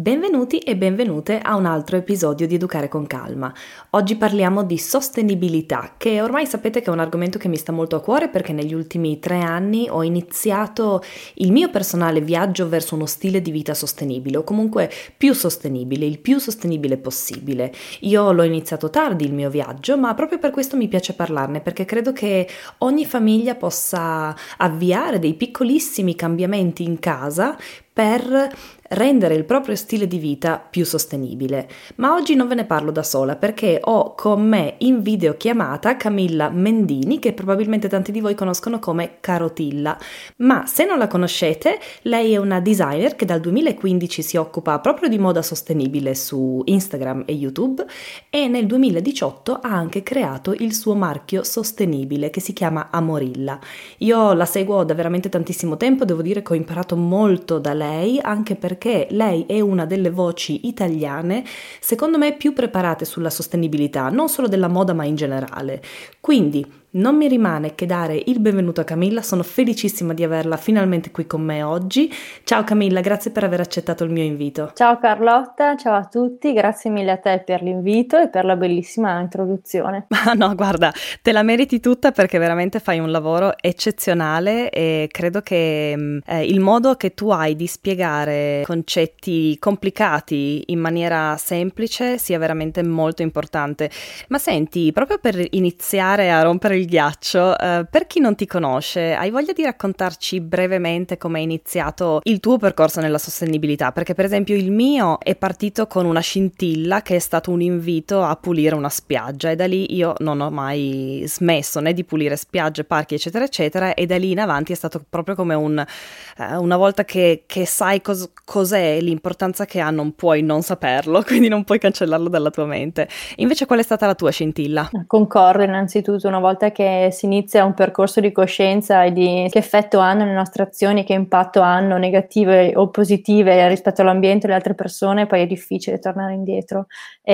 Benvenuti e benvenute a un altro episodio di Educare con Calma. Oggi parliamo di sostenibilità, che ormai sapete che è un argomento che mi sta molto a cuore perché negli ultimi 3 anni ho iniziato il mio personale viaggio verso uno stile di vita sostenibile, o comunque più sostenibile, il più sostenibile possibile. Io l'ho iniziato tardi il mio viaggio, ma proprio per questo mi piace parlarne, perché credo che ogni famiglia possa avviare dei piccolissimi cambiamenti in casa per rendere il proprio stile di vita più sostenibile. Ma oggi non ve ne parlo da sola perché ho con me in videochiamata Camilla Mendini, che probabilmente tanti di voi conoscono come Carotilla. Ma se non la conoscete, lei è una designer che dal 2015 si occupa proprio di moda sostenibile su Instagram e YouTube e nel 2018 ha anche creato il suo marchio sostenibile che si chiama Amorilla. Io la seguo da veramente tantissimo tempo, devo dire che ho imparato molto da lei, anche perché lei è una delle voci italiane, secondo me, più preparate sulla sostenibilità, non solo della moda ma in generale. Quindi non mi rimane che dare il benvenuto a Camilla, sono felicissima di averla finalmente qui con me oggi. Ciao Camilla, grazie per aver accettato il mio invito. Ciao Carlotta, ciao a tutti, grazie mille a te per l'invito e per la bellissima introduzione. Ma no, guarda, te la meriti tutta perché veramente fai un lavoro eccezionale e credo che il modo che tu hai di spiegare concetti complicati in maniera semplice sia veramente molto importante. Ma senti, proprio per iniziare a rompere il ghiaccio, per chi non ti conosce, hai voglia di raccontarci brevemente come è iniziato il tuo percorso nella sostenibilità? Perché per esempio il mio è partito con una scintilla che è stato un invito a pulire una spiaggia e da lì io non ho mai smesso né di pulire spiagge, parchi eccetera eccetera, e da lì in avanti è stato proprio come una volta che sai cos'è, l'importanza che ha, non puoi non saperlo, quindi non puoi cancellarlo dalla tua mente. Invece qual è stata la tua scintilla? Concordo innanzitutto, una volta che si inizia un percorso di coscienza e di che effetto hanno le nostre azioni, che impatto hanno, negative o positive rispetto all'ambiente e alle altre persone, poi è difficile tornare indietro.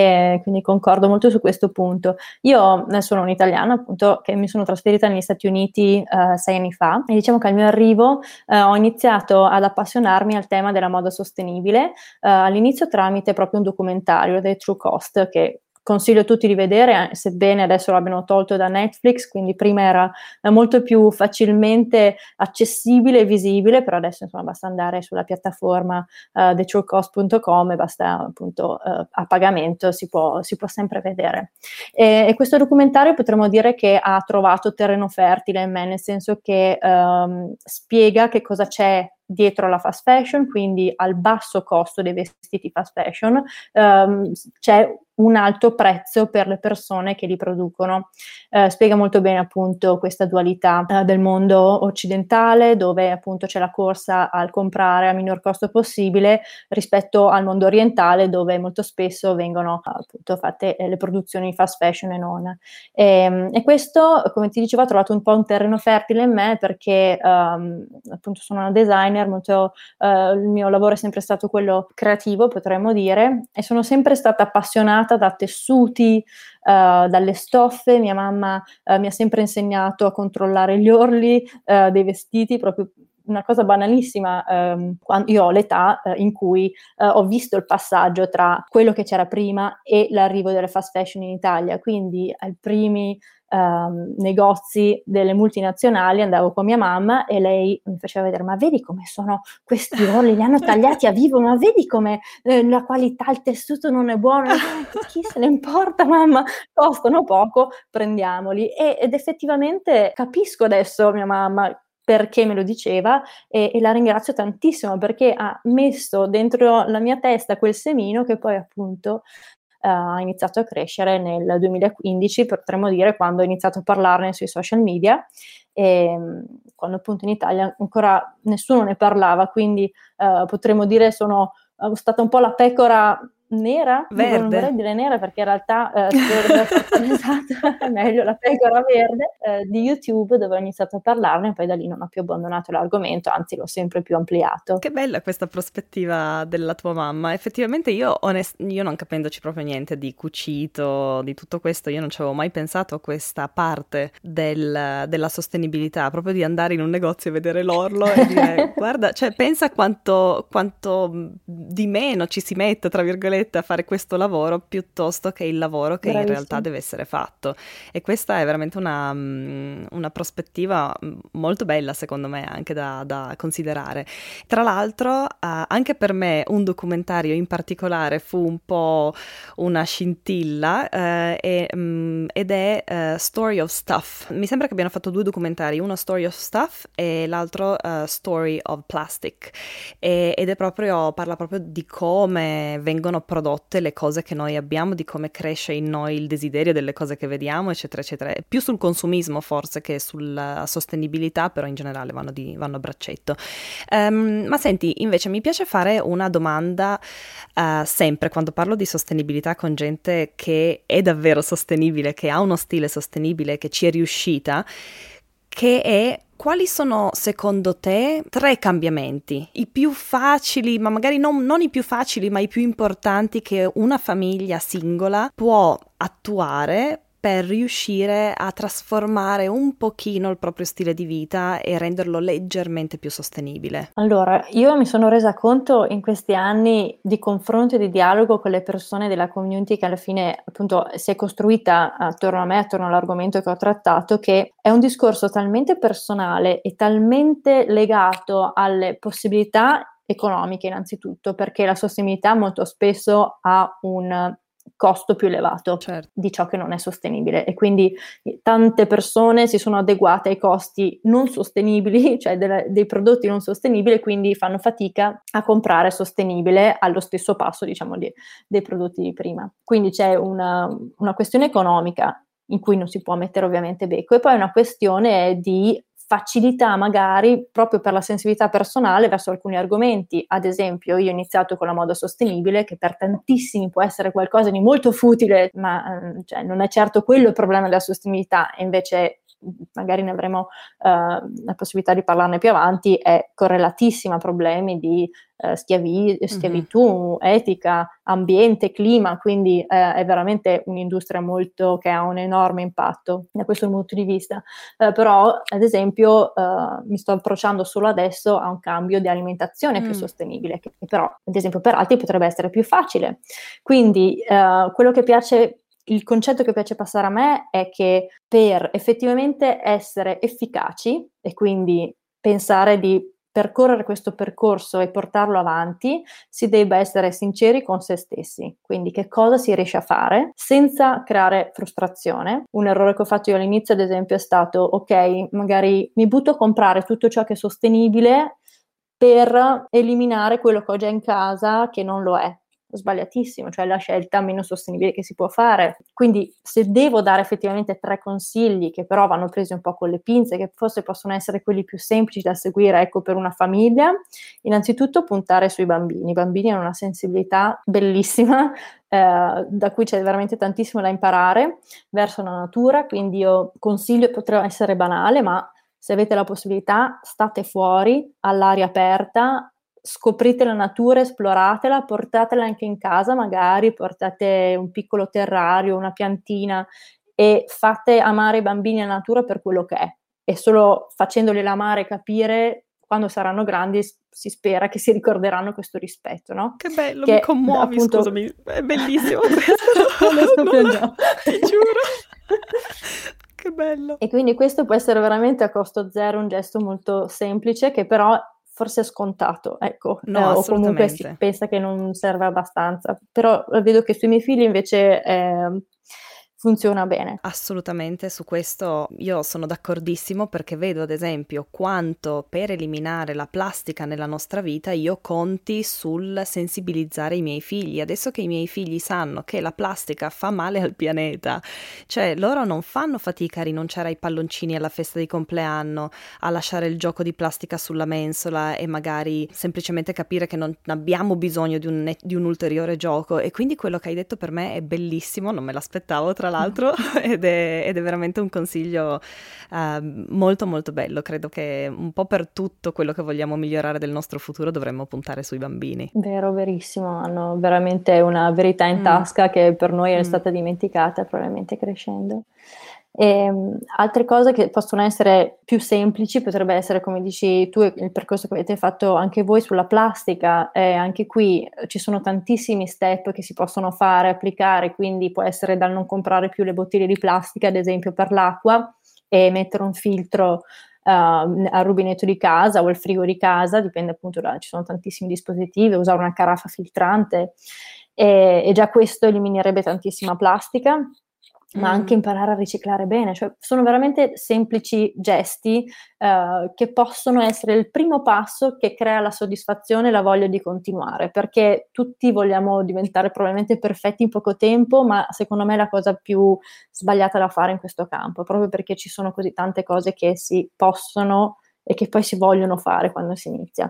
E quindi concordo molto su questo punto. Io sono un'italiana, appunto, che mi sono trasferita negli Stati Uniti 6 anni fa e diciamo che al mio arrivo ho iniziato ad appassionarmi al tema della moda sostenibile, all'inizio tramite proprio un documentario, The True Cost, che consiglio a tutti di vedere, sebbene adesso l'abbiano tolto da Netflix, quindi prima era molto più facilmente accessibile e visibile, però adesso insomma basta andare sulla piattaforma thetruecost.com e basta appunto a pagamento si può sempre vedere. E questo documentario potremmo dire che ha trovato terreno fertile in me, nel senso che spiega che cosa c'è dietro la fast fashion, quindi al basso costo dei vestiti fast fashion c'è un alto prezzo per le persone che li producono. Spiega molto bene appunto questa dualità del mondo occidentale, dove appunto c'è la corsa al comprare a minor costo possibile rispetto al mondo orientale, dove molto spesso vengono appunto fatte le produzioni fast fashion e non. E questo, come ti dicevo, ha trovato un po' un terreno fertile in me perché appunto sono una designer, il mio lavoro è sempre stato quello creativo, potremmo dire, e sono sempre stata appassionata da tessuti, dalle stoffe. Mia mamma mi ha sempre insegnato a controllare gli orli dei vestiti, proprio una cosa banalissima, quando io ho l'età in cui ho visto il passaggio tra quello che c'era prima e l'arrivo delle fast fashion in Italia, quindi ai primi negozi delle multinazionali andavo con mia mamma e lei mi faceva vedere: ma vedi come sono questi orli, li hanno tagliati a vivo, ma vedi come la qualità, il tessuto non è buono. Chi se ne importa, mamma, costano poco, prendiamoli. Ed effettivamente capisco adesso mia mamma perché me lo diceva, e la ringrazio tantissimo perché ha messo dentro la mia testa quel semino che poi appunto ha iniziato a crescere nel 2015, potremmo dire, quando ho iniziato a parlarne sui social media, quando appunto in Italia ancora nessuno ne parlava, quindi potremmo dire sono stata un po' la pecora nera, non Verde. vorrei dire nera perché in realtà se dovrebbe essere palesata è meglio la pecora verde, di YouTube, dove ho iniziato a parlarne e poi da lì non ho più abbandonato l'argomento, anzi l'ho sempre più ampliato. Che bella questa prospettiva della tua mamma. Effettivamente io non capendoci proprio niente di cucito, di tutto questo, io non ci avevo mai pensato a questa parte della sostenibilità, proprio di andare in un negozio e vedere l'orlo e dire guarda, cioè pensa quanto di meno ci si mette, tra virgolette, a fare questo lavoro piuttosto che il lavoro che in realtà deve essere fatto. E questa è veramente una prospettiva molto bella, secondo me, anche da considerare. Tra l'altro, anche per me un documentario in particolare fu un po' una scintilla ed è Story of Stuff. Mi sembra che abbiano fatto 2 documentari, uno Story of Stuff e l'altro Story of Plastic. Ed è parla proprio di come vengono prodotte le cose che noi abbiamo, di come cresce in noi il desiderio delle cose che vediamo, eccetera, eccetera. Più sul consumismo forse che sulla sostenibilità, però in generale vanno a braccetto. Ma senti, invece mi piace fare una domanda sempre quando parlo di sostenibilità con gente che è davvero sostenibile, che ha uno stile sostenibile, che ci è riuscita, che è: quali sono secondo te 3 cambiamenti, i più facili, ma magari non i più facili, ma i più importanti che una famiglia singola può attuare per riuscire a trasformare un pochino il proprio stile di vita e renderlo leggermente più sostenibile? Allora, io mi sono resa conto in questi anni di confronto e di dialogo con le persone della community che alla fine appunto si è costruita attorno a me, attorno all'argomento che ho trattato, che è un discorso talmente personale e talmente legato alle possibilità economiche innanzitutto, perché la sostenibilità molto spesso ha un costo più elevato di ciò che non è sostenibile e quindi tante persone si sono adeguate ai costi non sostenibili, cioè dei prodotti non sostenibili, quindi fanno fatica a comprare sostenibile allo stesso passo, diciamo, dei prodotti di prima. Quindi c'è una questione economica in cui non si può mettere ovviamente becco e poi una questione di facilità magari proprio per la sensibilità personale verso alcuni argomenti. Ad esempio, io ho iniziato con la moda sostenibile, che per tantissimi può essere qualcosa di molto futile, ma cioè, non è certo quello il problema della sostenibilità, e invece magari ne avremo la possibilità di parlarne più avanti, è correlatissima a problemi di schiavitù, etica, ambiente, clima, quindi è veramente un'industria che ha un enorme impatto da questo punto di vista. Però, ad esempio, mi sto approcciando solo adesso a un cambio di alimentazione più sostenibile, che però, ad esempio, per altri potrebbe essere più facile. Quindi, il concetto che piace passare a me è che per effettivamente essere efficaci e quindi pensare di percorrere questo percorso e portarlo avanti, si debba essere sinceri con se stessi. Quindi che cosa si riesce a fare senza creare frustrazione. Un errore che ho fatto io all'inizio, ad esempio, è stato: ok, magari mi butto a comprare tutto ciò che è sostenibile per eliminare quello che ho già in casa che non lo è. Sbagliatissimo, cioè la scelta meno sostenibile che si può fare. Quindi se devo dare effettivamente 3 consigli che però vanno presi un po' con le pinze, che forse possono essere quelli più semplici da seguire, ecco, per una famiglia, innanzitutto puntare sui bambini. I bambini hanno una sensibilità bellissima, da cui c'è veramente tantissimo da imparare verso la natura, quindi io consiglio, potrà essere banale, ma se avete la possibilità, state fuori, all'aria aperta, scoprite la natura, esploratela, portatela anche in casa, magari portate un piccolo terrario, una piantina e fate amare i bambini la natura per quello che è. E solo facendoli amare e capire, quando saranno grandi, si spera che si ricorderanno questo rispetto, no? Che bello, mi commuovi, appunto, scusami, è bellissimo questo. Adesso piangiamo. Ti giuro. Che bello. E quindi questo può essere veramente a costo zero un gesto molto semplice, che però forse è scontato, ecco, No, o comunque si pensa che non serva abbastanza. Però vedo che sui miei figli invece funziona bene. Assolutamente, su questo io sono d'accordissimo, perché vedo ad esempio quanto per eliminare la plastica nella nostra vita io conti sul sensibilizzare i miei figli. Adesso che i miei figli sanno che la plastica fa male al pianeta, cioè loro non fanno fatica a rinunciare ai palloncini alla festa di compleanno, a lasciare il gioco di plastica sulla mensola e magari semplicemente capire che non abbiamo bisogno di un ulteriore gioco. E quindi quello che hai detto per me è bellissimo, non me l'aspettavo tra l'altro, ed è veramente un consiglio molto molto bello. Credo che un po' per tutto quello che vogliamo migliorare del nostro futuro dovremmo puntare sui bambini. Vero, verissimo, hanno veramente una verità in Mm, tasca che per noi è mm. stata dimenticata probabilmente crescendo. E, altre cose che possono essere più semplici potrebbe essere, come dici tu, il percorso che avete fatto anche voi sulla plastica. Anche qui ci sono tantissimi step che si possono fare, applicare, quindi può essere dal non comprare più le bottiglie di plastica, ad esempio per l'acqua, e mettere un filtro al rubinetto di casa o al frigo di casa, dipende appunto ci sono tantissimi dispositivi, usare una caraffa filtrante, e già questo eliminerebbe tantissima plastica, ma anche imparare a riciclare bene, cioè sono veramente semplici gesti che possono essere il primo passo che crea la soddisfazione e la voglia di continuare, perché tutti vogliamo diventare probabilmente perfetti in poco tempo, ma secondo me è la cosa più sbagliata da fare in questo campo, proprio perché ci sono così tante cose che si possono e che poi si vogliono fare quando si inizia.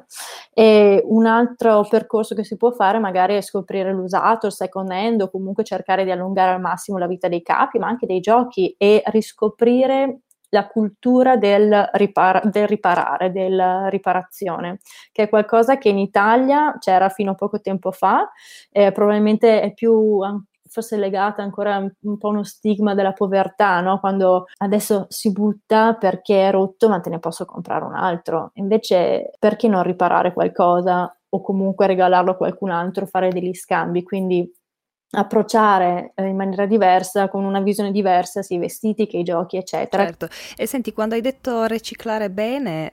E un altro percorso che si può fare magari è scoprire l'usato, il second hand, o comunque cercare di allungare al massimo la vita dei capi, ma anche dei giochi, e riscoprire la cultura del riparare, della riparazione, che è qualcosa che in Italia c'era fino a poco tempo fa, probabilmente è più forse legata ancora un po' uno stigma della povertà, no? Quando adesso si butta perché è rotto, ma te ne posso comprare un altro. Invece, perché non riparare qualcosa o comunque regalarlo a qualcun altro, fare degli scambi? Quindi approcciare in maniera diversa, con una visione diversa, sia i vestiti che i giochi, eccetera. Certo, e senti, quando hai detto riciclare bene,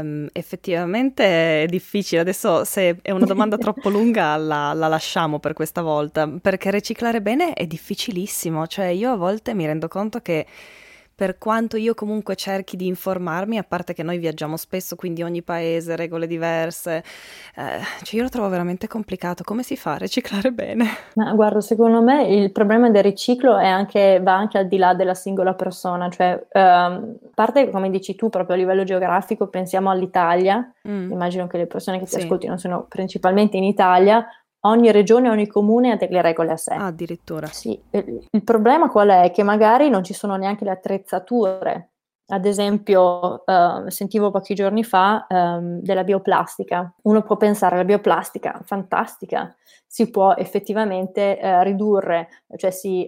effettivamente è difficile. Adesso, se è una domanda troppo lunga, la lasciamo per questa volta, perché riciclare bene è difficilissimo. Cioè, io a volte mi rendo conto che, per quanto io comunque cerchi di informarmi, a parte che noi viaggiamo spesso, quindi ogni paese, regole diverse, cioè io lo trovo veramente complicato. Come si fa a riciclare bene? Ma guarda, secondo me il problema del riciclo va anche al di là della singola persona, cioè a parte, come dici tu, proprio a livello geografico, pensiamo all'Italia, immagino che le persone che ti Sì. ascoltino sono principalmente in Italia, ogni regione, ogni comune ha delle regole a sé. Ah, addirittura. Sì, il problema qual è? Che magari non ci sono neanche le attrezzature. Ad esempio, sentivo pochi giorni fa della bioplastica. Uno può pensare alla bioplastica, fantastica, si può effettivamente ridurre, cioè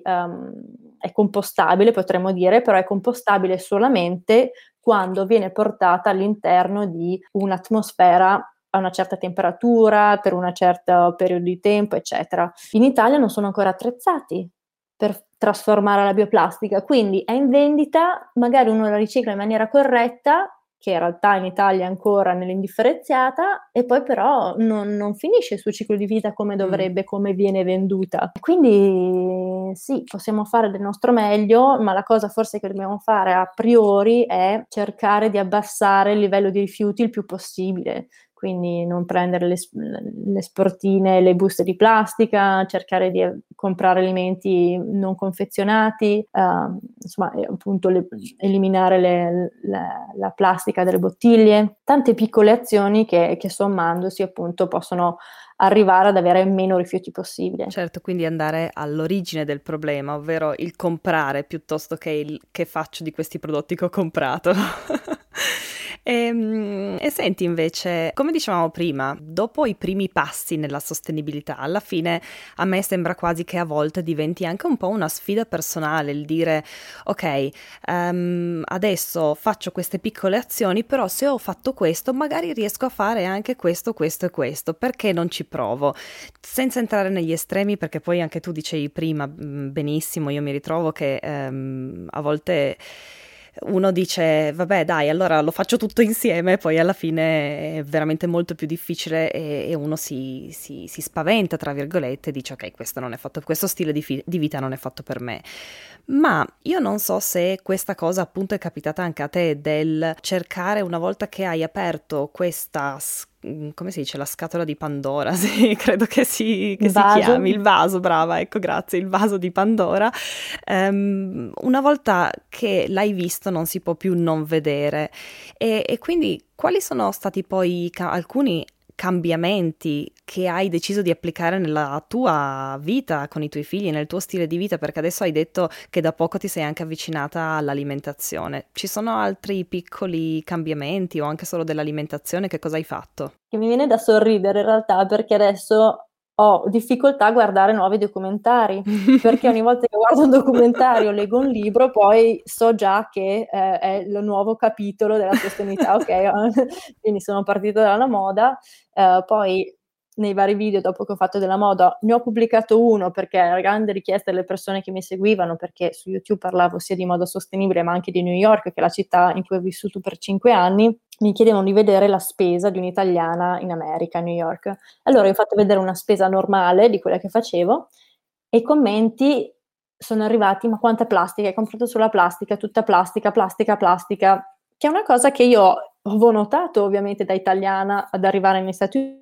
è compostabile, potremmo dire, però è compostabile solamente quando viene portata all'interno di un'atmosfera a una certa temperatura, per un certo periodo di tempo, eccetera. In Italia non sono ancora attrezzati per trasformare la bioplastica, quindi è in vendita, magari uno la ricicla in maniera corretta, che in realtà in Italia è ancora nell'indifferenziata, e poi però non finisce il suo ciclo di vita come dovrebbe, come viene venduta. Quindi sì, possiamo fare del nostro meglio, ma la cosa forse che dobbiamo fare a priori è cercare di abbassare il livello di rifiuti il più possibile. Quindi non prendere le sportine, le buste di plastica, cercare di comprare alimenti non confezionati, insomma, appunto eliminare la plastica delle bottiglie. Tante piccole azioni che sommandosi appunto possono arrivare ad avere meno rifiuti possibile. Certo, quindi andare all'origine del problema, ovvero il comprare piuttosto che il che faccio di questi prodotti che ho comprato. E senti invece, come dicevamo prima, dopo i primi passi nella sostenibilità, alla fine a me sembra quasi che a volte diventi anche un po' una sfida personale il dire ok, adesso faccio queste piccole azioni, però se ho fatto questo magari riesco a fare anche questo, questo e questo, perché non ci provo? Senza entrare negli estremi, perché poi anche tu dicevi prima benissimo, io mi ritrovo che a volte uno dice vabbè dai, allora lo faccio tutto insieme, poi alla fine è veramente molto più difficile e uno si spaventa, tra virgolette, e dice ok, questo non è fatto, questo stile di vita non è fatto per me. Ma io non so se questa cosa appunto è capitata anche a te, del cercare, una volta che hai aperto questa, come si dice, la scatola di Pandora, sì, credo che si Il vaso. chiami, il vaso, brava, ecco, grazie, il vaso di Pandora, una volta che l'hai visto non si può più non vedere e quindi quali sono stati poi alcuni cambiamenti che hai deciso di applicare nella tua vita con i tuoi figli, nel tuo stile di vita, perché adesso hai detto che da poco ti sei anche avvicinata all'alimentazione. Ci sono altri piccoli cambiamenti o anche solo dell'alimentazione? Che cosa hai fatto? Che mi viene da sorridere in realtà perché adesso ho difficoltà a guardare nuovi documentari, perché ogni volta che guardo un documentario o leggo un libro poi so già che è il nuovo capitolo della sostenibilità, ok? Quindi sono partita dalla moda, poi nei vari video dopo che ho fatto della moda ne ho pubblicato uno perché era grande richiesta delle persone che mi seguivano, perché su YouTube parlavo sia di moda sostenibile ma anche di New York, che è la città in cui ho vissuto per 5 anni. Mi chiedevano di vedere la spesa di un'italiana in America, a New York. Allora ho fatto vedere una spesa normale di quella che facevo e i commenti sono arrivati: ma quanta plastica, hai comprato sulla plastica, tutta plastica, plastica, plastica, che è una cosa che io avevo notato ovviamente da italiana ad arrivare negli Stati Uniti.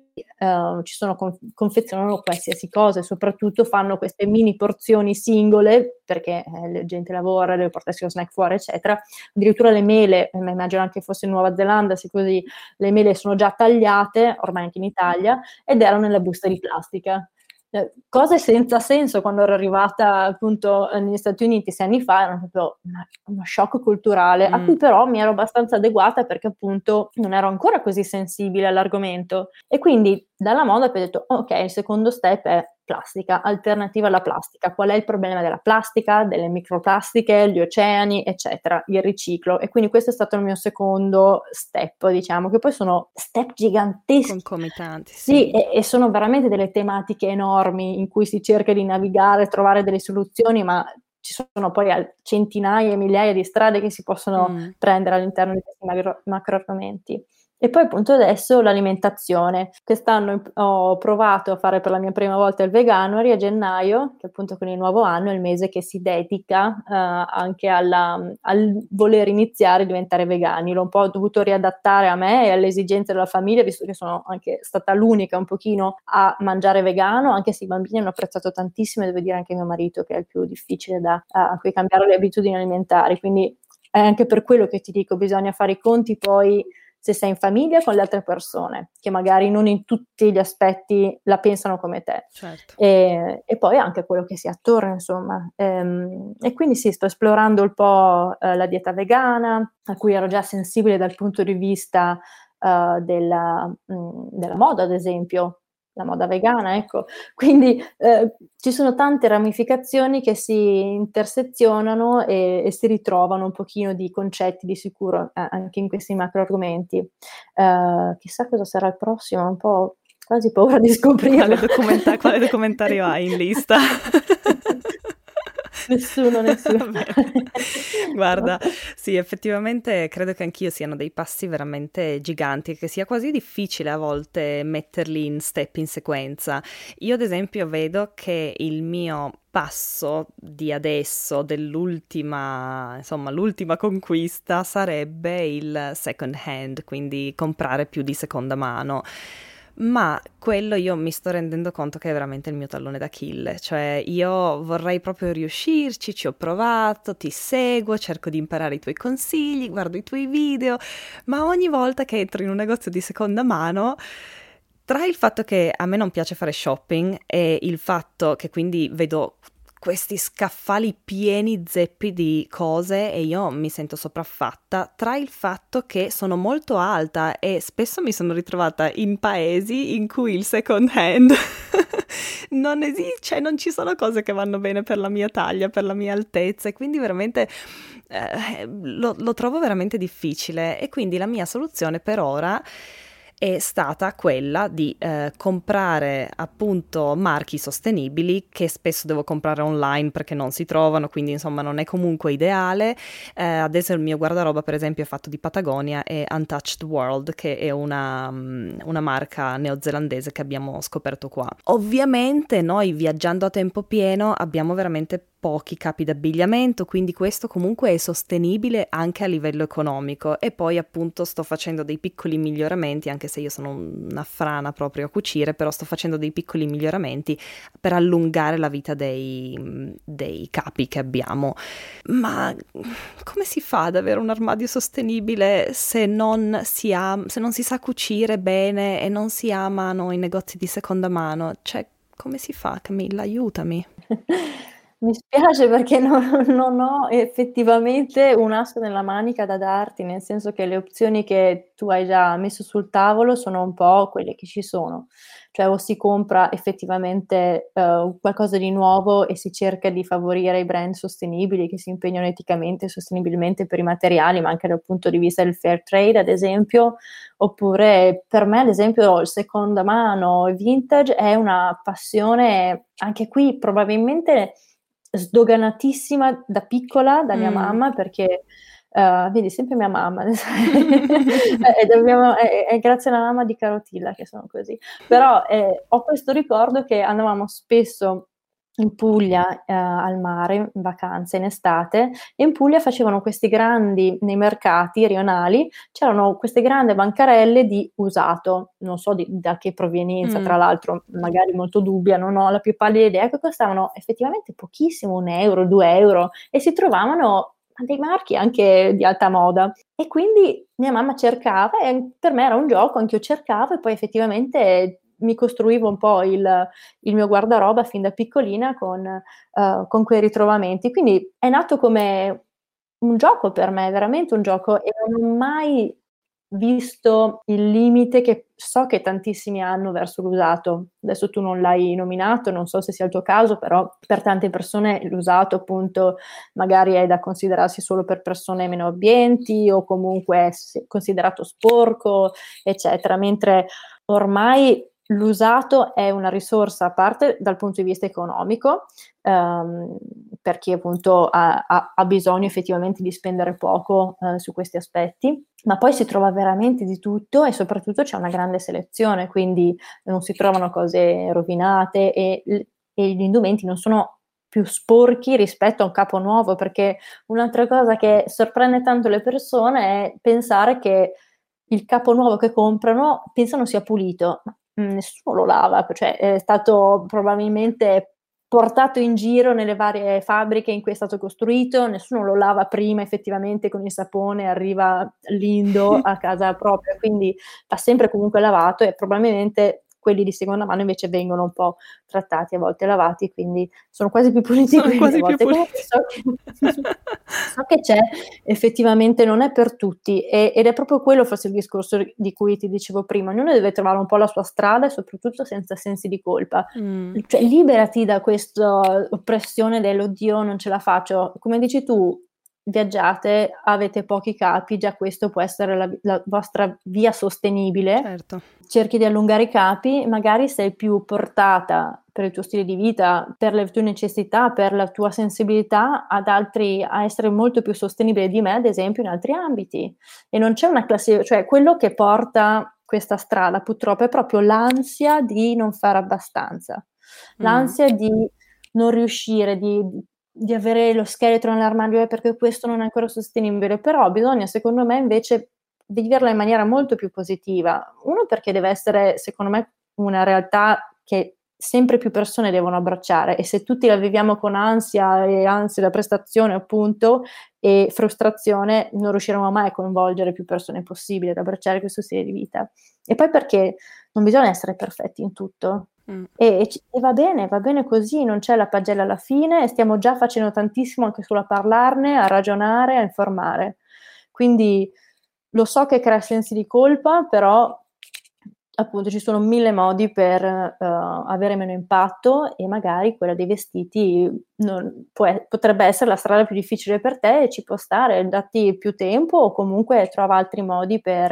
Ci sono confezionano qualsiasi cosa e soprattutto fanno queste mini porzioni singole perché la gente lavora, deve portarsi lo snack fuori eccetera. Addirittura le mele, immagino anche fosse in Nuova Zelanda, se così, le mele sono già tagliate ormai anche in Italia ed erano nella busta di plastica. Cose senza senso quando ero arrivata appunto negli Stati Uniti 6 anni fa, erano proprio uno shock culturale a cui però mi ero abbastanza adeguata perché appunto non ero ancora così sensibile all'argomento e quindi dalla moda poi ho detto ok, il secondo step è plastica, alternativa alla plastica. Qual è il problema della plastica, delle microplastiche, gli oceani, eccetera, il riciclo. E quindi questo è stato il mio secondo step, diciamo, che poi sono step giganteschi. Concomitanti, sì. E sono veramente delle tematiche enormi in cui si cerca di navigare, trovare delle soluzioni, ma ci sono poi centinaia e migliaia di strade che si possono prendere all'interno di questi macro argomenti. E poi appunto adesso l'alimentazione. Quest'anno ho provato a fare per la mia prima volta il Veganuary a gennaio, che appunto con il nuovo anno è il mese che si dedica anche al voler iniziare a diventare vegani. L'ho un po' dovuto riadattare a me e alle esigenze della famiglia, visto che sono anche stata l'unica un pochino a mangiare vegano, anche se i bambini hanno apprezzato tantissimo e devo dire anche mio marito che è il più difficile a cui cambiare le abitudini alimentari. Quindi è anche per quello che ti dico, bisogna fare i conti poi se sei in famiglia con le altre persone, che magari non in tutti gli aspetti la pensano come te. Certo. E poi anche quello che si ha attorno, insomma. E quindi sì, sto esplorando un po' la dieta vegana, a cui ero già sensibile dal punto di vista della moda, ad esempio, la moda vegana, ecco. Quindi ci sono tante ramificazioni che si intersezionano e si ritrovano un pochino di concetti di sicuro anche in questi macro argomenti. Chissà cosa sarà il prossimo, un po' quasi paura di scoprirlo. Quale documentario hai in lista? Nessuno. Guarda, sì, effettivamente credo che anch'io siano dei passi veramente giganti, che sia quasi difficile a volte metterli in step in sequenza. Io ad esempio vedo che il mio passo di adesso, l'ultima conquista, sarebbe il second hand, quindi comprare più di seconda mano. Ma quello io mi sto rendendo conto che è veramente il mio tallone d'Achille, cioè io vorrei proprio riuscirci, ci ho provato, ti seguo, cerco di imparare i tuoi consigli, guardo i tuoi video, ma ogni volta che entro in un negozio di seconda mano, tra il fatto che a me non piace fare shopping e il fatto che quindi vedo questi scaffali pieni zeppi di cose e io mi sento sopraffatta, tra il fatto che sono molto alta e spesso mi sono ritrovata in paesi in cui il second hand non esiste, cioè non ci sono cose che vanno bene per la mia taglia, per la mia altezza e quindi veramente lo trovo veramente difficile e quindi la mia soluzione per ora è stata quella di comprare appunto marchi sostenibili che spesso devo comprare online perché non si trovano, quindi insomma non è comunque ideale. Adesso il mio guardaroba per esempio è fatto di Patagonia e Untouched World, che è una marca neozelandese che abbiamo scoperto qua. Ovviamente noi viaggiando a tempo pieno abbiamo veramente pochi capi d'abbigliamento, quindi questo comunque è sostenibile anche a livello economico. E poi appunto sto facendo dei piccoli miglioramenti, anche se io sono una frana proprio a cucire, però sto facendo dei piccoli miglioramenti per allungare la vita dei capi che abbiamo. Ma come si fa ad avere un armadio sostenibile se non si sa cucire bene e non si amano i negozi di seconda mano? Cioè, come si fa, Camilla? Aiutami. Mi spiace perché non ho effettivamente un asso nella manica da darti, nel senso che le opzioni che tu hai già messo sul tavolo sono un po' quelle che ci sono. Cioè o si compra effettivamente qualcosa di nuovo e si cerca di favorire i brand sostenibili che si impegnano eticamente e sostenibilmente per i materiali, ma anche dal punto di vista del fair trade, ad esempio, oppure per me, ad esempio, il seconda mano, il vintage è una passione, anche qui probabilmente sdoganatissima da piccola da mia mamma, perché vedi sempre mia mamma è grazie alla mamma di Carotilla che sono così, però ho questo ricordo che andavamo spesso in Puglia al mare in vacanze in estate, e in Puglia facevano questi grandi, nei mercati rionali c'erano queste grandi bancarelle di usato, non so da che provenienza, tra l'altro magari molto dubbia, non ho la più pallida idea, che costavano effettivamente pochissimo, 1 euro, 2 euro, e si trovavano dei marchi anche di alta moda. E quindi mia mamma cercava, e per me era un gioco, anche io cercavo, e poi effettivamente mi costruivo un po' il mio guardaroba fin da piccolina con quei ritrovamenti. Quindi è nato come un gioco per me, veramente un gioco, e non ho mai visto il limite che so che tantissimi hanno verso l'usato. Adesso tu non l'hai nominato, non so se sia il tuo caso, però per tante persone l'usato appunto magari è da considerarsi solo per persone meno abbienti o comunque è considerato sporco, eccetera, mentre ormai l'usato è una risorsa a parte dal punto di vista economico, per chi appunto ha bisogno effettivamente di spendere poco su questi aspetti, ma poi si trova veramente di tutto e soprattutto c'è una grande selezione, quindi non si trovano cose rovinate e gli indumenti non sono più sporchi rispetto a un capo nuovo, perché un'altra cosa che sorprende tanto le persone è pensare che il capo nuovo che comprano pensano sia pulito, ma nessuno lo lava, cioè è stato probabilmente portato in giro nelle varie fabbriche in cui è stato costruito, nessuno lo lava prima effettivamente con il sapone, arriva lindo a casa propria, quindi va sempre comunque lavato, e probabilmente quelli di seconda mano invece vengono un po' trattati, a volte lavati, quindi sono quasi più puliti quelli a volte. Comunque so che c'è effettivamente, non è per tutti, ed è proprio quello forse il discorso di cui ti dicevo prima, ognuno deve trovare un po' la sua strada e soprattutto senza sensi di colpa. Cioè, liberati da questa oppressione dell'oddio non ce la faccio, come dici tu, viaggiate, avete pochi capi, già questo può essere la vostra via sostenibile. Certo. Cerchi di allungare i capi, magari sei più portata per il tuo stile di vita, per le tue necessità, per la tua sensibilità ad altri, a essere molto più sostenibile di me, ad esempio, in altri ambiti. E non c'è una classe, cioè quello che porta questa strada purtroppo è proprio l'ansia di non fare abbastanza, l'ansia di non riuscire, di avere lo scheletro nell'armadio perché questo non è ancora sostenibile, però bisogna, secondo me, invece viverla in maniera molto più positiva. Uno, perché deve essere, secondo me, una realtà che sempre più persone devono abbracciare, e se tutti la viviamo con ansia e ansia da prestazione appunto e frustrazione, non riusciremo mai a coinvolgere più persone possibile ad abbracciare questo stile di vita. E poi perché non bisogna essere perfetti in tutto. E va bene così, non c'è la pagella alla fine, e stiamo già facendo tantissimo anche solo a parlarne, a ragionare, a informare. Quindi lo so che crea sensi di colpa, però appunto ci sono 1000 modi per avere meno impatto, e magari quella dei vestiti potrebbe essere la strada più difficile per te, e ci può stare, datti più tempo o comunque trova altri modi per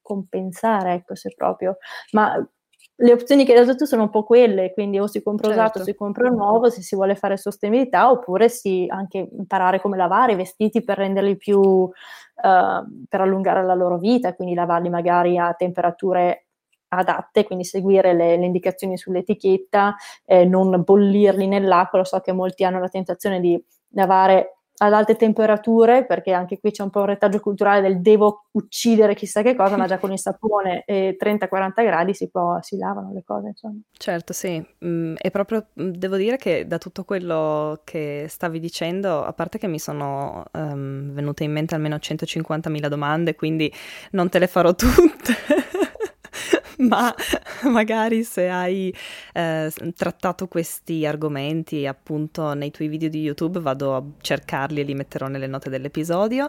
compensare, ecco, se proprio. Ma le opzioni che hai dato tu sono un po' quelle, quindi o si compra usato, Certo. o si compra nuovo, se si vuole fare sostenibilità, oppure si anche imparare come lavare i vestiti per renderli più, per allungare la loro vita, quindi lavarli magari a temperature adatte, quindi seguire le indicazioni sull'etichetta, non bollirli nell'acqua. Lo so che molti hanno la tentazione di lavare ad alte temperature, perché anche qui c'è un po' un retaggio culturale del devo uccidere chissà che cosa, ma già con il sapone e 30-40 gradi si lavano le cose, insomma. Certo, sì, è proprio, devo dire che da tutto quello che stavi dicendo, a parte che mi sono venute in mente almeno 150.000 domande, quindi non te le farò tutte, ma magari se hai trattato questi argomenti appunto nei tuoi video di YouTube vado a cercarli e li metterò nelle note dell'episodio.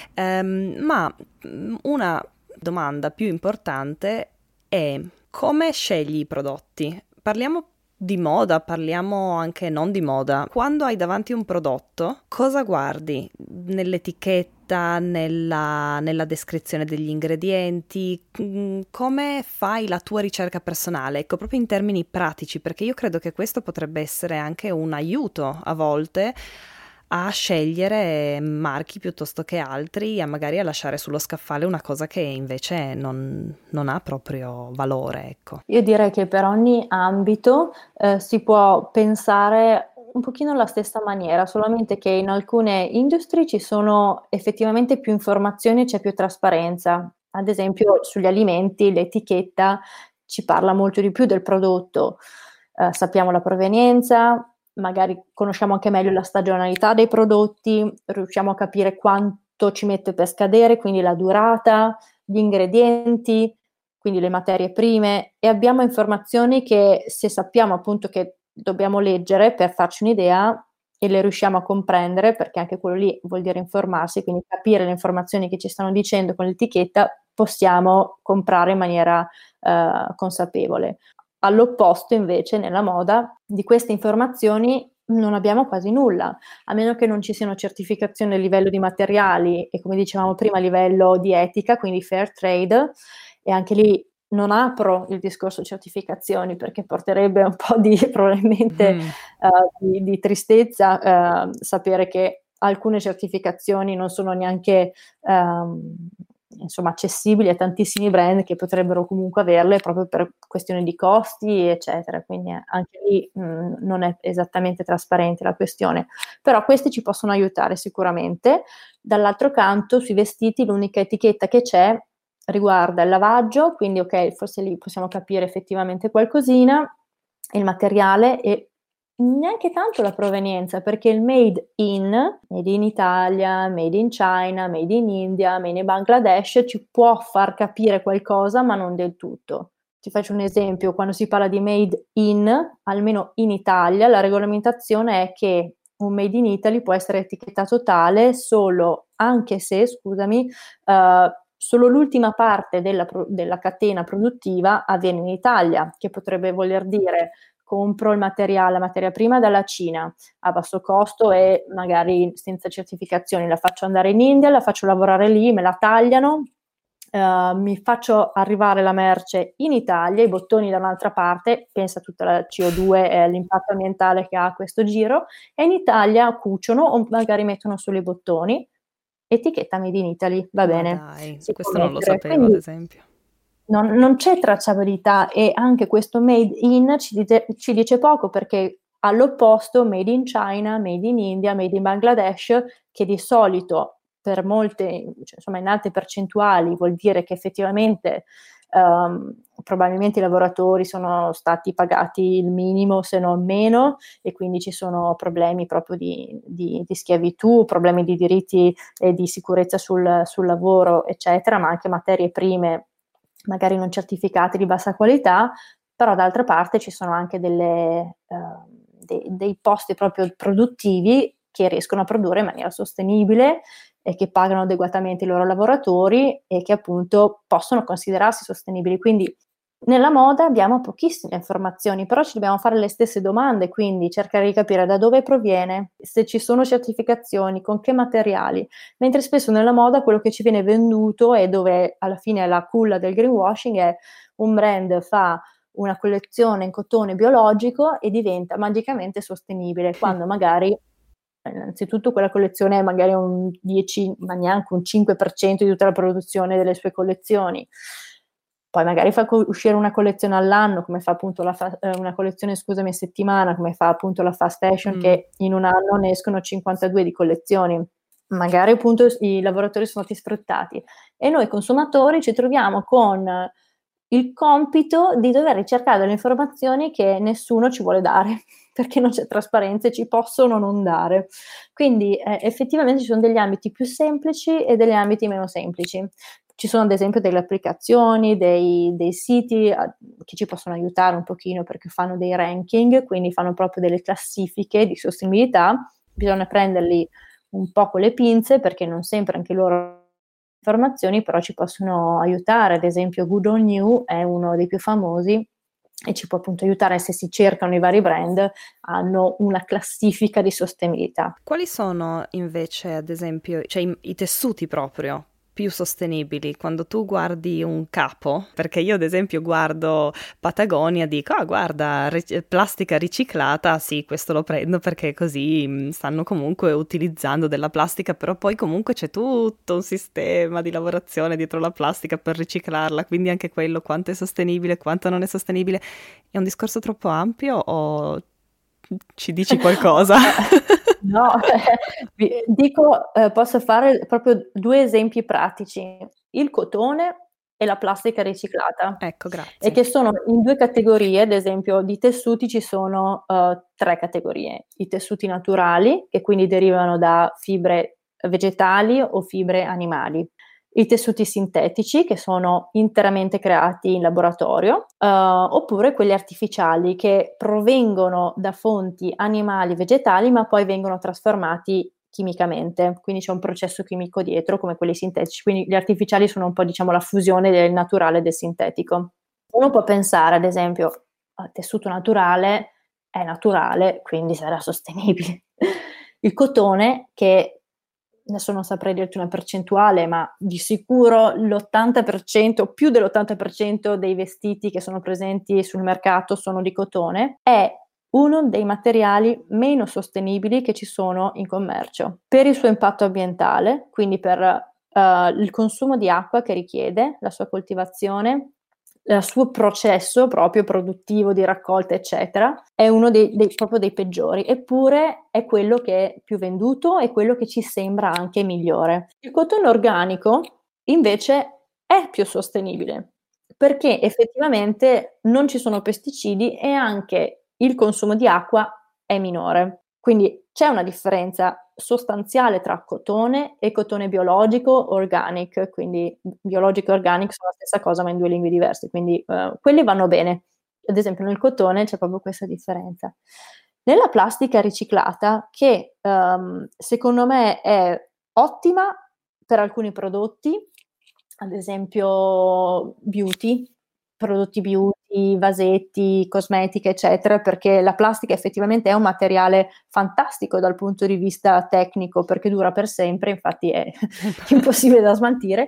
Ma una domanda più importante è: come scegli i prodotti? Parliamo di moda, parliamo anche non di moda. Quando hai davanti un prodotto, cosa guardi nell'etichetta, nella descrizione degli ingredienti? Come fai la tua ricerca personale? Ecco, proprio in termini pratici, perché io credo che questo potrebbe essere anche un aiuto a volte a scegliere marchi piuttosto che altri e magari a lasciare sullo scaffale una cosa che invece non ha proprio valore, ecco. Io direi che per ogni ambito si può pensare un pochino alla stessa maniera, solamente che in alcune industrie ci sono effettivamente più informazioni e c'è più trasparenza. Ad esempio sugli alimenti l'etichetta ci parla molto di più del prodotto, sappiamo la provenienza, magari conosciamo anche meglio la stagionalità dei prodotti, riusciamo a capire quanto ci mette per scadere, quindi la durata, gli ingredienti, quindi le materie prime, e abbiamo informazioni che, se sappiamo appunto che dobbiamo leggere per farci un'idea e le riusciamo a comprendere, perché anche quello lì vuol dire informarsi, quindi capire le informazioni che ci stanno dicendo con l'etichetta, possiamo comprare in maniera consapevole. All'opposto, invece, nella moda, di queste informazioni non abbiamo quasi nulla, a meno che non ci siano certificazioni a livello di materiali e, come dicevamo prima, a livello di etica, quindi fair trade, e anche lì non apro il discorso certificazioni, perché porterebbe un po' di probabilmente di tristezza sapere che alcune certificazioni non sono neanche insomma accessibili a tantissimi brand che potrebbero comunque averle proprio per questioni di costi, eccetera. Quindi anche lì non è esattamente trasparente la questione, però questi ci possono aiutare sicuramente. Dall'altro canto, sui vestiti l'unica etichetta che c'è riguarda il lavaggio, quindi ok, forse lì possiamo capire effettivamente qualcosina, il materiale e neanche tanto la provenienza, perché il made in Italia, made in China, made in India, made in Bangladesh ci può far capire qualcosa, ma non del tutto. Ti faccio un esempio: quando si parla di made in, almeno in Italia, la regolamentazione è che un made in Italy può essere etichettato tale solo, anche se, scusami, solo l'ultima parte della catena produttiva avviene in Italia, che potrebbe voler dire compro il materiale, la materia prima dalla Cina a basso costo e magari senza certificazioni, la faccio andare in India, la faccio lavorare lì, me la tagliano, mi faccio arrivare la merce in Italia, i bottoni da un'altra parte, pensa a tutta la CO2 e l'impatto ambientale che ha questo giro, e in Italia cuciono o magari mettono solo i bottoni, etichetta Made in Italy, va Ma bene, dai, si può questo non lo mettere. sapevo, ad Quindi esempio. non c'è tracciabilità, e anche questo made in ci dice poco, perché all'opposto made in China, made in India, made in Bangladesh, che di solito per molte, cioè, insomma in alte percentuali vuol dire che effettivamente probabilmente i lavoratori sono stati pagati il minimo se non meno, e quindi ci sono problemi proprio di schiavitù, problemi di diritti e di sicurezza sul lavoro, eccetera, ma anche materie prime magari non certificate, di bassa qualità, però d'altra parte ci sono anche dei posti proprio produttivi che riescono a produrre in maniera sostenibile e che pagano adeguatamente i loro lavoratori e che appunto possono considerarsi sostenibili. Quindi Nella moda abbiamo pochissime informazioni, però ci dobbiamo fare le stesse domande, quindi cercare di capire da dove proviene, se ci sono certificazioni, con che materiali, mentre spesso nella moda quello che ci viene venduto e dove alla fine è la culla del greenwashing è un brand fa una collezione in cotone biologico e diventa magicamente sostenibile, quando magari innanzitutto quella collezione è magari un 10, ma neanche un 5% di tutta la produzione delle sue collezioni. Poi magari fa uscire una collezione all'anno, come fa appunto una collezione, scusami, a settimana, come fa appunto la fast fashion, che in un anno ne escono 52 di collezioni. Magari appunto i lavoratori sono stati sfruttati e noi consumatori ci troviamo con il compito di dover ricercare delle informazioni che nessuno ci vuole dare, perché non c'è trasparenza e ci possono non dare. Quindi effettivamente ci sono degli ambiti più semplici e degli ambiti meno semplici. Ci sono ad esempio delle applicazioni, dei siti che ci possono aiutare un pochino perché fanno dei ranking, quindi fanno proprio delle classifiche di sostenibilità. Bisogna prenderli un po' con le pinze perché non sempre anche loro informazioni, però ci possono aiutare. Ad esempio Good On You è uno dei più famosi e ci può appunto aiutare se si cercano i vari brand, hanno una classifica di sostenibilità. Quali sono invece, ad esempio, cioè i tessuti proprio più sostenibili? Quando tu guardi un capo, perché io ad esempio guardo Patagonia, dico, ah guarda, plastica riciclata, sì, questo lo prendo perché così stanno comunque utilizzando della plastica, però poi comunque c'è tutto un sistema di lavorazione dietro la plastica per riciclarla, quindi anche quello quanto è sostenibile, quanto non è sostenibile. È un discorso troppo ampio o ci dici qualcosa? No, dico, posso fare proprio 2 esempi pratici: il cotone e la plastica riciclata. Ecco, E grazie. che sono in 2 categorie, ad esempio di tessuti ci sono 3 categorie: i tessuti naturali, che quindi derivano da fibre vegetali o fibre animali, i tessuti sintetici, che sono interamente creati in laboratorio, oppure quelli artificiali, che provengono da fonti animali, vegetali, ma poi vengono trasformati chimicamente, quindi c'è un processo chimico dietro come quelli sintetici, quindi gli artificiali sono un po' diciamo la fusione del naturale e del sintetico. Uno può pensare ad esempio al tessuto naturale è naturale, quindi sarà sostenibile. Il cotone, che adesso non saprei dirti una percentuale, ma di sicuro l'80%, più dell'80% dei vestiti che sono presenti sul mercato sono di cotone, è uno dei materiali meno sostenibili che ci sono in commercio per il suo impatto ambientale, quindi per il consumo di acqua che richiede, la sua coltivazione, il suo processo proprio produttivo di raccolta, eccetera, è uno proprio dei peggiori, eppure è quello che è più venduto e quello che ci sembra anche migliore. Il cotone organico invece è più sostenibile perché effettivamente non ci sono pesticidi e anche il consumo di acqua è minore. Quindi c'è una differenza sostanziale tra cotone e cotone biologico organic, quindi biologico e organic sono la stessa cosa ma in 2 lingue diverse, quindi quelli vanno bene. Ad esempio nel cotone c'è proprio questa differenza. Nella plastica riciclata, che secondo me è ottima per alcuni prodotti, ad esempio prodotti beauty, vasetti, cosmetica, eccetera, perché la plastica effettivamente è un materiale fantastico dal punto di vista tecnico, perché dura per sempre, infatti è impossibile da smaltire,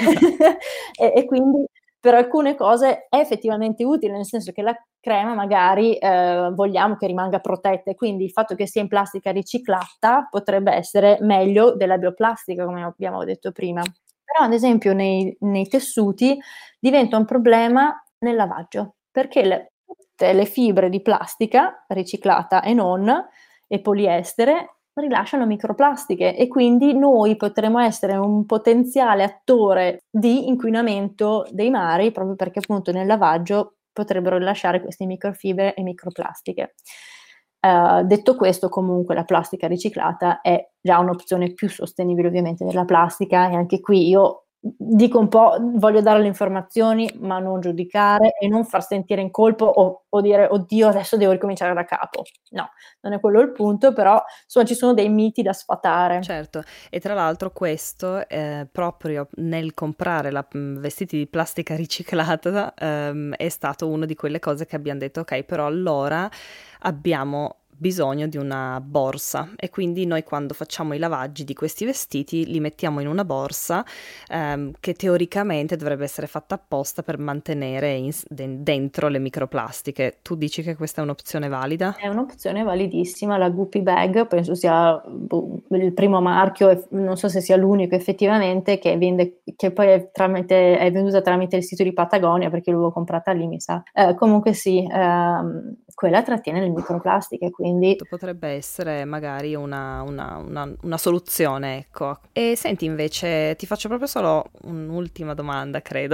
e quindi per alcune cose è effettivamente utile, nel senso che la crema magari vogliamo che rimanga protetta, e quindi il fatto che sia in plastica riciclata potrebbe essere meglio della bioplastica, come abbiamo detto prima. Però ad esempio nei tessuti diventa un problema nel lavaggio, perché tutte le fibre di plastica riciclata e non, e poliestere, rilasciano microplastiche e quindi noi potremo essere un potenziale attore di inquinamento dei mari, proprio perché appunto nel lavaggio potrebbero rilasciare queste microfibre e microplastiche. Detto questo, comunque la plastica riciclata è già un'opzione più sostenibile ovviamente della plastica, e anche qui io dico un po', voglio dare le informazioni, ma non giudicare e non far sentire in colpa o dire oddio adesso devo ricominciare da capo. No, non è quello il punto, però insomma ci sono dei miti da sfatare. Certo, e tra l'altro questo proprio nel comprare vestiti di plastica riciclata è stato una di quelle cose che abbiamo detto ok, però allora abbiamo bisogno di una borsa e quindi noi quando facciamo i lavaggi di questi vestiti li mettiamo in una borsa che teoricamente dovrebbe essere fatta apposta per mantenere dentro le microplastiche. Tu dici che questa è un'opzione valida? È un'opzione validissima, la Guppy Bag, penso sia il primo marchio, non so se sia l'unico effettivamente, che poi è venduta tramite il sito di Patagonia, perché l'avevo comprata lì, mi sa. Comunque sì, quella trattiene le microplastiche, quindi... Potrebbe essere magari una soluzione, ecco. E senti, invece, ti faccio proprio solo un'ultima domanda, credo.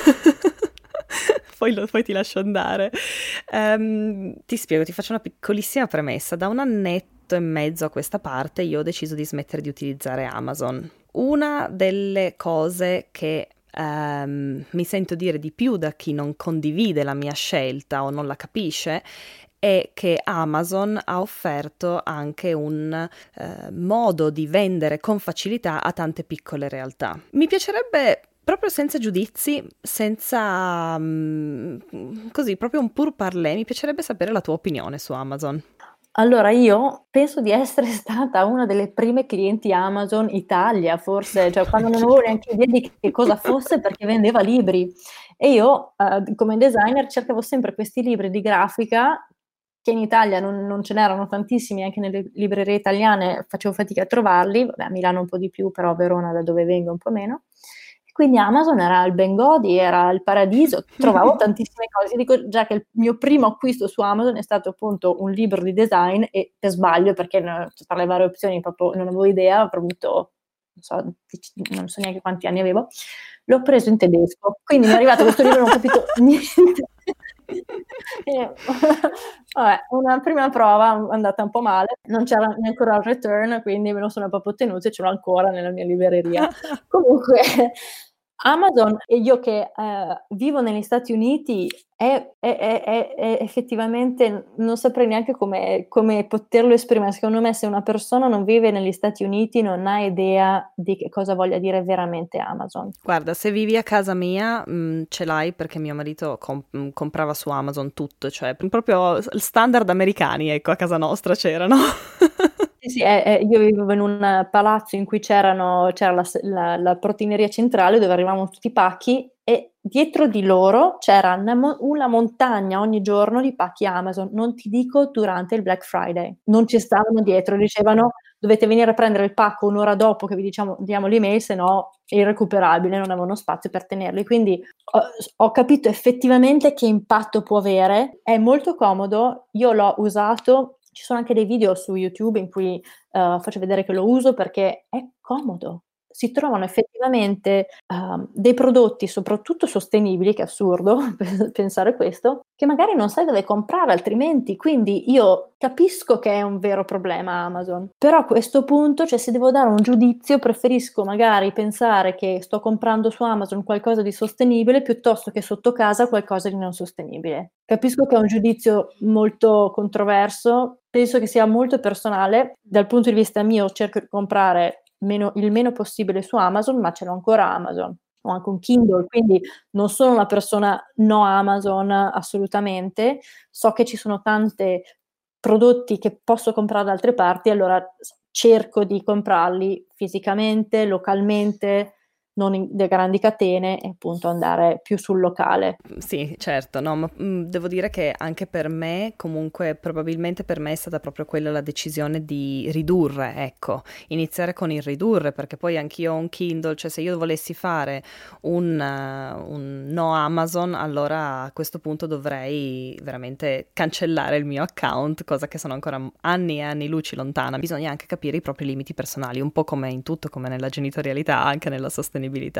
Poi ti lascio andare. Ti spiego, ti faccio una piccolissima premessa. Da un annetto e mezzo a questa parte io ho deciso di smettere di utilizzare Amazon. Una delle cose che mi sento dire di più da chi non condivide la mia scelta o non la capisce è che Amazon ha offerto anche un modo di vendere con facilità a tante piccole realtà. Mi piacerebbe, proprio senza giudizi, senza così, proprio un pur parler, mi piacerebbe sapere la tua opinione su Amazon. Allora, io penso di essere stata una delle prime clienti Amazon Italia, forse, cioè quando non avevo neanche idea di che cosa fosse, perché vendeva libri. E io, come designer, cercavo sempre questi libri di grafica, che in Italia non ce n'erano tantissimi, anche nelle librerie italiane facevo fatica a trovarli, vabbè, a Milano un po' di più, però a Verona, da dove vengo, un po' meno. Quindi Amazon era il Bengodi, era il paradiso, trovavo tantissime cose. Dico già che il mio primo acquisto su Amazon è stato appunto un libro di design e per sbaglio, perché tra le varie opzioni proprio non avevo idea, avrò avuto, non so neanche quanti anni avevo, l'ho preso in tedesco. Quindi mi è arrivato questo libro e non ho capito niente. Vabbè, una prima prova è andata un po' male, non c'era neanche il return, quindi me lo sono proprio tenuto e ce l'ho ancora nella mia libreria. Comunque Amazon, e io che vivo negli Stati Uniti, è effettivamente, non saprei neanche come poterlo esprimere. Secondo me, se una persona non vive negli Stati Uniti non ha idea di che cosa voglia dire veramente Amazon. Guarda, se vivi a casa mia ce l'hai, perché mio marito comprava su Amazon tutto, cioè proprio standard americani, ecco, a casa nostra c'erano. Sì, io vivevo in un palazzo in cui c'era la proteineria centrale dove arrivavano tutti i pacchi e dietro di loro c'era una montagna ogni giorno di pacchi Amazon, non ti dico durante il Black Friday. Non ci stavano dietro, dicevano dovete venire a prendere il pacco un'ora dopo che vi diamo l'email, se no è irrecuperabile, non avevano spazio per tenerli. Quindi ho capito effettivamente che impatto può avere, è molto comodo, io l'ho usato. Ci sono anche dei video su YouTube in cui faccio vedere che lo uso perché è comodo. Si trovano effettivamente dei prodotti, soprattutto sostenibili, che è assurdo pensare questo, che magari non sai dove comprare altrimenti. Quindi io capisco che è un vero problema Amazon, però a questo punto, cioè se devo dare un giudizio, preferisco magari pensare che sto comprando su Amazon qualcosa di sostenibile piuttosto che sotto casa qualcosa di non sostenibile. Capisco che è un giudizio molto controverso, penso che sia molto personale. Dal punto di vista mio cerco di comprare il meno possibile su Amazon, ma ce l'ho ancora Amazon. Ho anche un Kindle, quindi non sono una persona no Amazon assolutamente. So che ci sono tanti prodotti che posso comprare da altre parti, allora cerco di comprarli fisicamente, localmente, non in le grandi catene e appunto andare più sul locale. Sì, certo, no, ma devo dire che anche per me, comunque probabilmente per me è stata proprio quella la decisione di ridurre, ecco, iniziare con il ridurre, perché poi anch'io ho un Kindle, cioè se io volessi fare un no Amazon, allora a questo punto dovrei veramente cancellare il mio account, cosa che sono ancora anni e anni luci lontana. Bisogna anche capire i propri limiti personali, un po' come in tutto, come nella genitorialità, anche nella sostenibilità.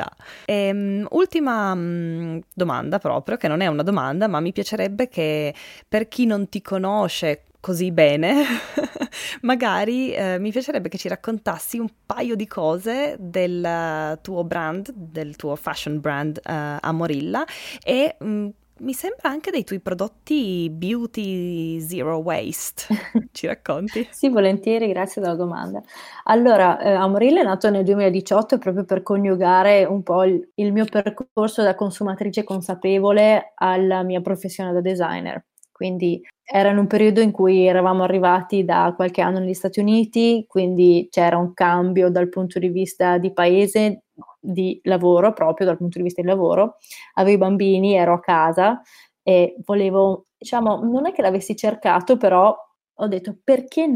Ultima domanda proprio, che non è una domanda, ma mi piacerebbe che per chi non ti conosce così bene, magari mi piacerebbe che ci raccontassi un paio di cose del tuo brand, del tuo fashion brand Amorilla e mi sembra anche dei tuoi prodotti beauty zero waste. Ci racconti? Sì, volentieri, grazie della domanda. Allora, Amorilla è nato nel 2018 proprio per coniugare un po' il mio percorso da consumatrice consapevole alla mia professione da designer. Quindi era in un periodo in cui eravamo arrivati da qualche anno negli Stati Uniti, quindi c'era un cambio dal punto di vista di paese, di lavoro, proprio dal punto di vista di lavoro. Avevo i bambini, ero a casa e volevo, diciamo, non è che l'avessi cercato, però ho detto perché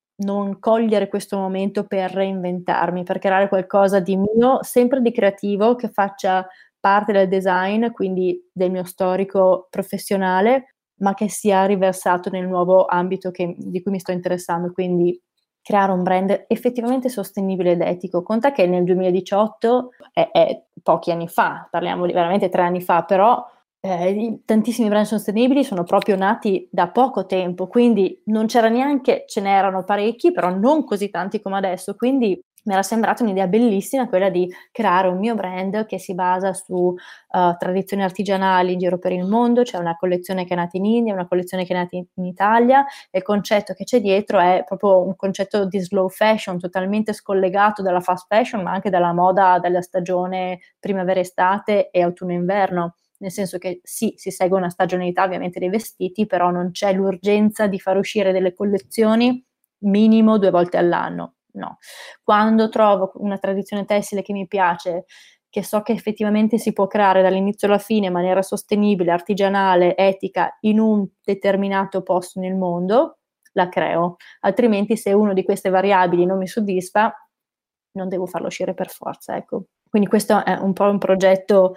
non cogliere questo momento per reinventarmi, per creare qualcosa di mio, sempre di creativo, che faccia parte del design, quindi del mio storico professionale, ma che sia riversato nel nuovo ambito di cui mi sto interessando, quindi creare un brand effettivamente sostenibile ed etico. Conta che nel 2018 è pochi anni fa, parliamo di veramente 3 anni fa, però tantissimi brand sostenibili sono proprio nati da poco tempo, quindi non c'era neanche, ce n'erano parecchi, però non così tanti come adesso, quindi mi era sembrata un'idea bellissima quella di creare un mio brand che si basa su tradizioni artigianali in giro per il mondo. C'è una collezione che è nata in India, una collezione che è nata in Italia, e il concetto che c'è dietro è proprio un concetto di slow fashion, totalmente scollegato dalla fast fashion, ma anche dalla moda della stagione primavera-estate e autunno-inverno. Nel senso che sì, si segue una stagionalità ovviamente dei vestiti, però non c'è l'urgenza di far uscire delle collezioni minimo 2 volte all'anno, no. Quando trovo una tradizione tessile che mi piace, che so che effettivamente si può creare dall'inizio alla fine in maniera sostenibile, artigianale, etica, in un determinato posto nel mondo, la creo. Altrimenti, se una di queste variabili non mi soddisfa, non devo farlo uscire per forza, ecco. Quindi questo è un po' un progetto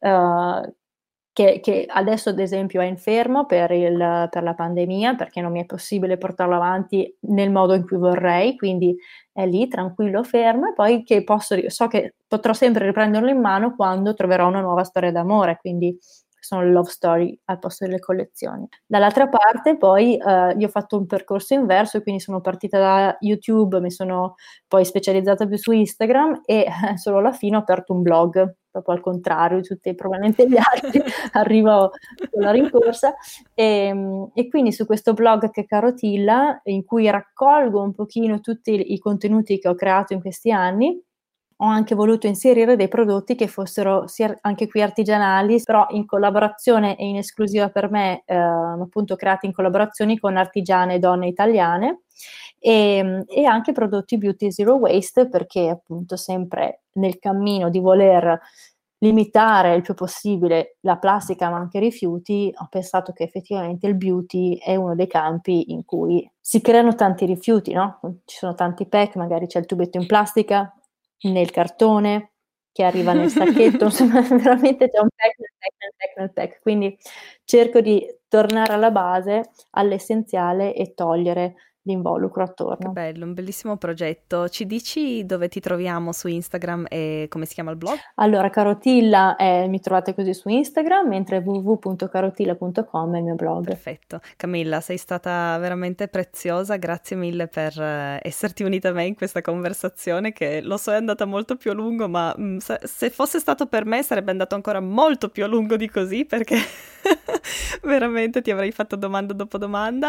che adesso ad esempio è in fermo per la pandemia, perché non mi è possibile portarlo avanti nel modo in cui vorrei, quindi è lì tranquillo, fermo, e poi so che potrò sempre riprenderlo in mano quando troverò una nuova storia d'amore, quindi sono le love story al posto delle collezioni. Dall'altra parte poi io ho fatto un percorso inverso, quindi sono partita da YouTube, mi sono poi specializzata più su Instagram e solo alla fine ho aperto un blog, proprio al contrario di tutti probabilmente gli altri, arrivo con la rincorsa, e quindi su questo blog che è Carotilla, in cui raccolgo un pochino tutti i contenuti che ho creato in questi anni, ho anche voluto inserire dei prodotti che fossero sia anche qui artigianali, però in collaborazione e in esclusiva per me, appunto creati in collaborazioni con artigiane e donne italiane, e anche prodotti beauty zero waste, perché appunto sempre nel cammino di voler limitare il più possibile la plastica ma anche i rifiuti, ho pensato che effettivamente il beauty è uno dei campi in cui si creano tanti rifiuti, no? Ci sono tanti pack, magari c'è il tubetto in plastica, nel cartone, che arriva nel sacchetto, insomma veramente c'è un pack nel pack, nel pack, nel pack. Quindi cerco di tornare alla base, all'essenziale, e togliere l'involucro Che attorno. bello, un bellissimo progetto. Ci dici dove ti troviamo su Instagram e come si chiama il blog? Allora, Carotilla, mi trovate così su Instagram, mentre www.carotilla.com è il mio blog. Perfetto. Camilla, sei stata veramente preziosa, grazie mille per esserti unita a me in questa conversazione che lo so è andata molto più a lungo, ma se fosse stato per me sarebbe andato ancora molto più a lungo di così perché veramente ti avrei fatto domanda dopo domanda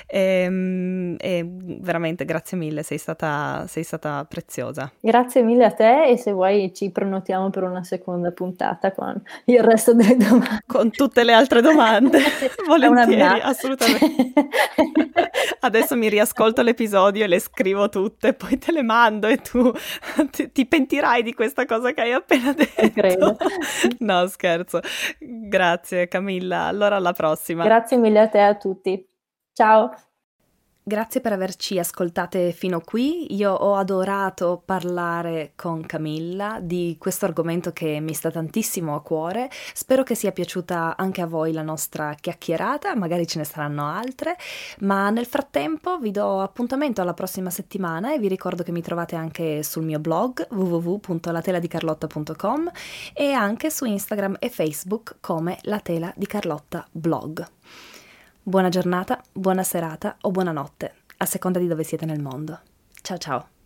e veramente grazie mille, sei stata preziosa. Grazie mille a te, e se vuoi ci prenotiamo per una seconda puntata con il resto delle domande. Con tutte le altre domande, È una volentieri, minaccia. assolutamente. Adesso mi riascolto l'episodio e le scrivo tutte, poi te le mando e tu ti pentirai di questa cosa che hai appena detto. Credo. No, scherzo. Grazie Camilla, allora alla prossima. Grazie mille a te e a tutti. Ciao. Grazie per averci ascoltate fino qui. Io ho adorato parlare con Camilla di questo argomento che mi sta tantissimo a cuore. Spero che sia piaciuta anche a voi la nostra chiacchierata, magari ce ne saranno altre, ma nel frattempo vi do appuntamento alla prossima settimana e vi ricordo che mi trovate anche sul mio blog www.lateladicarlotta.com e anche su Instagram e Facebook come La Tela di Carlotta Blog. Buona giornata, buona serata o buonanotte, a seconda di dove siete nel mondo. Ciao ciao!